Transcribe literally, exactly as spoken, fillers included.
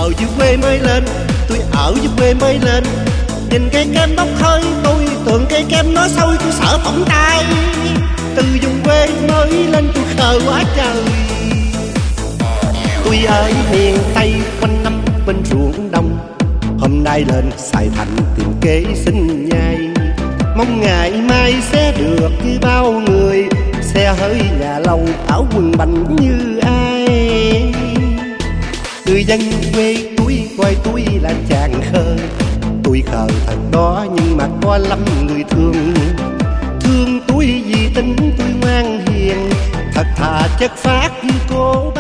ở dưới quê mới lên, tôi ở dưới quê mới lên. Nhìn cây kem bốc hơi, tôi tưởng cây kem nó sôi, tôi sợ phỏng tay. Từ vùng quê mới lên tôi khờ quá trời. Tôi ở miền Tây quanh năm bên ruộng đồng, hôm nay lên Sài Thành tìm kế sinh nhai. Mong ngày mai sẽ được như bao người, xe hơi nhà lâu áo quần bành như ai. Người dân quê tôi coi tôi là chàng khờ, tôi khờ thật đó nhưng mà có lắm người thương. Thương tôi vì tính tôi ngoan hiền, thật thà chất phác như cô